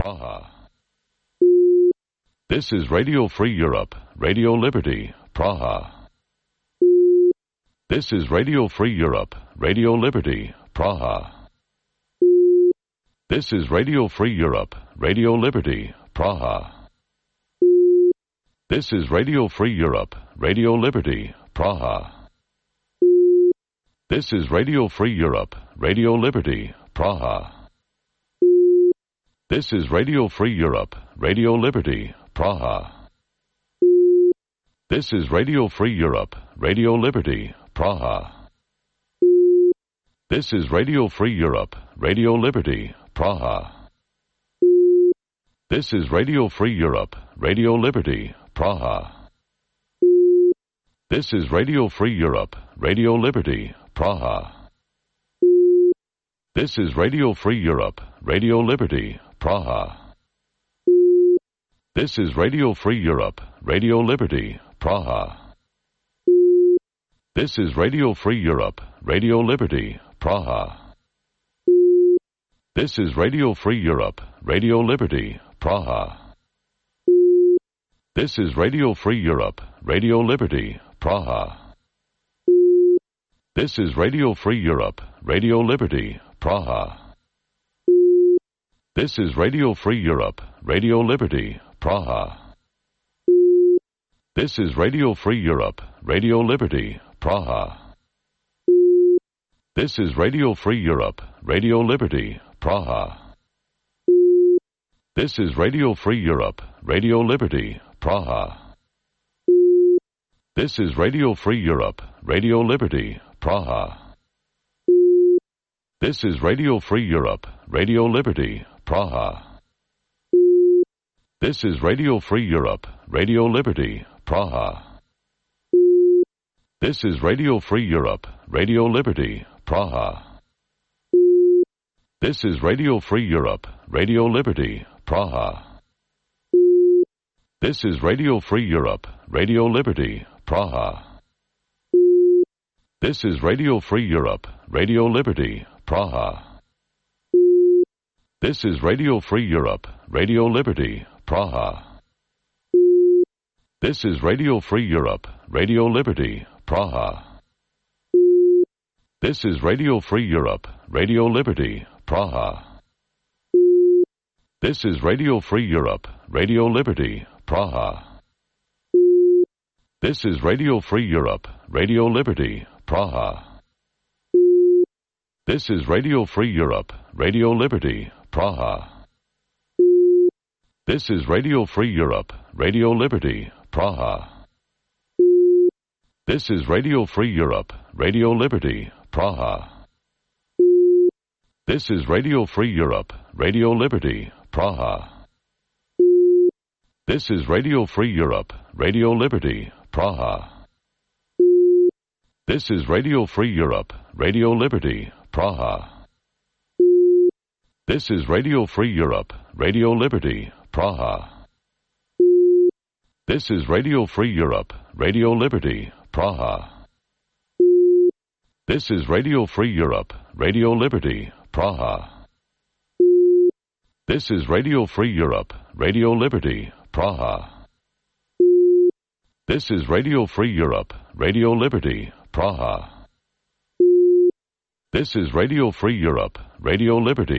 Praha. This is Radio Free Europe, Radio Liberty, Praha. This is Radio Free Europe, Radio Liberty, Praha. This is Radio Free Europe, Radio Liberty, Praha. This is Radio Free Europe, Radio Liberty, Praha. This is Radio Free Europe, Radio Liberty, Praha. This is Radio Free Europe, Radio Liberty, Praha. This is Radio Free Europe, Radio Liberty, Praha. This is Radio Free Europe, Radio Liberty, Praha. This is Radio Free Europe, Radio Liberty, Praha. This is Radio Free Europe, Radio Liberty, Praha. This is Radio Free Europe, Radio Liberty, Praha. This is Radio Free Europe, Radio Liberty, Praha. This is Radio Free Europe, Radio Liberty, Praha. This is Radio Free Europe, Radio Liberty, Praha. This is Radio Free Europe, Radio Liberty, Praha. This is Radio Free Europe, Radio Liberty, Praha. This is Radio Free Europe, Radio Liberty, Praha. This is Radio Free Europe, Radio Liberty, Praha. This is Radio Free Europe, Radio Liberty, Praha. This is Radio Free Europe, Radio Liberty, Praha. This is Radio Free Europe, Radio Liberty, Praha. This is Radio Free Europe, Radio Liberty, Praha. This is Radio Free Europe, Radio Liberty, Praha. This is Radio Free Europe, Radio Liberty, Praha. This is Radio Free Europe, Radio Liberty, Praha. This is Radio Free Europe, Radio Liberty, Praha. This is Radio Free Europe, Radio Liberty, Praha. This is Radio Free Europe, Radio Liberty, Praha. This is Radio Free Europe, Radio Liberty, Praha. This is Radio Free Europe, Radio Liberty, Praha. This is Radio Free Europe, Radio Liberty, Praha. This is Radio Free Europe, Radio Liberty, Praha. This is Radio Free Europe, Radio Liberty, Praha. This is Radio Free Europe, Radio Liberty, Praha. This is Radio Free Europe, Radio Liberty, Praha. This is Radio Free Europe, Radio Liberty, Praha. This is Radio Free Europe, Radio Liberty, Praha. This is Radio Free Europe, Radio Liberty, Praha. This is Radio Free Europe, Radio Liberty, Praha. This is Radio Free Europe, Radio Liberty, Praha. This is Radio Free Europe, Radio Liberty, Praha. This is Radio Free Europe, Radio Liberty, Praha. This is Radio Free Europe, Radio Liberty, Praha. This is Radio Free Europe, Radio Liberty,